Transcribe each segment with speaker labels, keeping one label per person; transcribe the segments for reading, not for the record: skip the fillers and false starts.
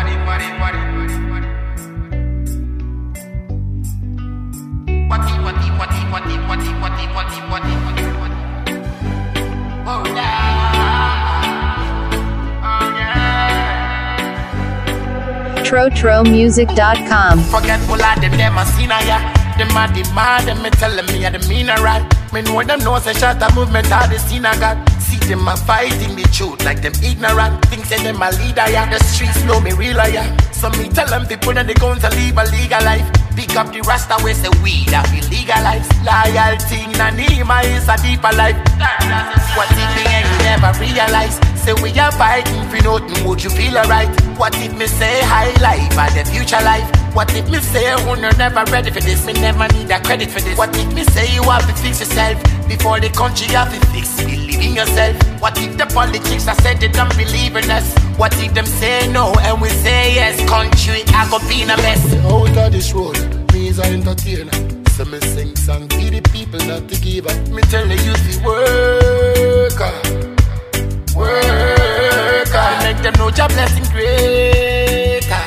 Speaker 1: Oh yeah.
Speaker 2: TroTroMusic.com.
Speaker 1: Forgetful of them a seen ya. Them a demand, them me telling me a the mean right. Me know them know say shut a movement all the scene I got. See them a fighting the truth like them ignorant. Think say them a leader ya. The streets know me real ya. So me tell them people that they going to live a legal life. Pick up the rasta way say weed that we legalize. Loyalty na Nima is a deeper life. What if me and you never realize? Say we are fighting for nothing, would you feel alright? What if me say high life or the future life? What if me say you're never ready for this? Me never need a credit for this. What if me say you have to fix yourself before the country have to fix? Believe in yourself. What if the politics I said they don't believe in us? What if them say no and we say yes? Country I go be in a mess.
Speaker 3: Out of this road, me is an entertainer. So me sing song for the people not to give up.
Speaker 1: Me tell the youth to work. Worker, make them know your blessing greater.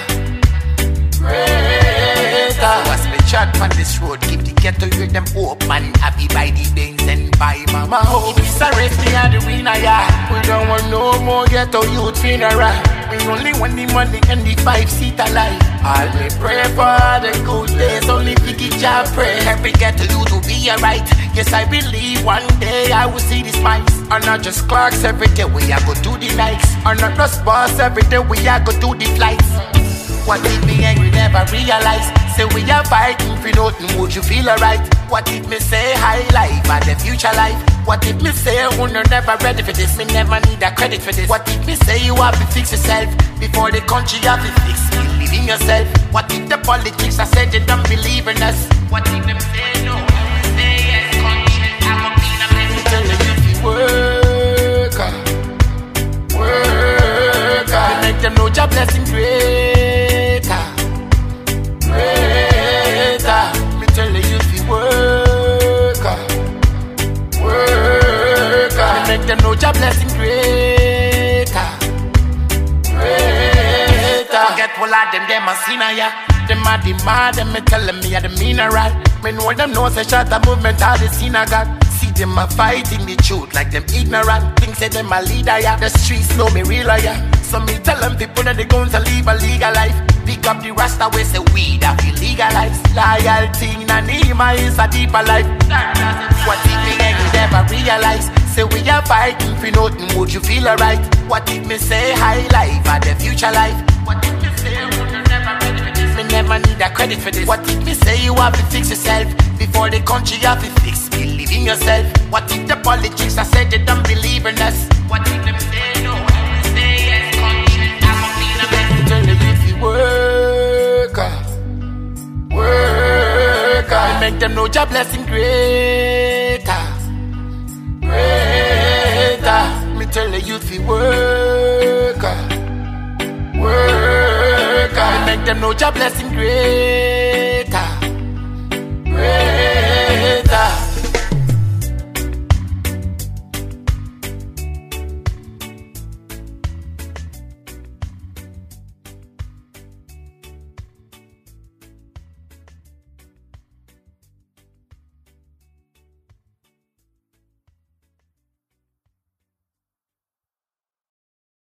Speaker 1: Greater. As me chat on this road, keep the ghetto with them open. Happy by the Benz and by mama hope. It's a race, me and the winner, yeah. We don't want no more ghetto youth funeral. We only want the money and the 5-seater life. I'll me pray for the good days. Only Vicky Jah pray. Every ghetto youth will be alright. Yes, I believe one day I will see these mics. And not just clocks every day we are go do the nights. And not just boss every day we are go do the flights. What if me and you never realize? Say we are fighting for nothing, would you feel alright? What if me say high life or the future life? What if me say you're never ready for this? Me never need a credit for this. What if me say you have to fix yourself before the country have to fix? Believe in yourself. What if the politics I said they don't believe in us? What if them say no and we say yes? Country I go be in a mess. Me tell them if you worker, worker, make them know your blessing greater, greater. Me tell the youth you worker, worker, make them know your blessing greater, greater. Forgetful of them a sinner, yeah. Them a demand, them me telling me a the mineral. Me know them know say shut a movement all the sin I got. See them a fighting the truth like them ignorant. Think say them a leader, yeah. The streets know me real, yeah. So me tell them people that they going to live a legal life. Pick up the rasta way say weed that we legalize. Loyalty na Nima is a deeper life. What if me and you never realize? Say we are fighting for nothing, would you feel alright? What if me say high life or the future life? What if me say you're never ready for this? Me never need a credit for this. What if me say you have to fix yourself before the country have to fix? Believe in yourself. What if the politics I said they don't believe in us? What if them say no and we say yes? Country I go be in a mess. Tell the youth you worker, worker, make them know your blessing greater, greater. Me tell the youth you worker, worker, make them know your blessing greater.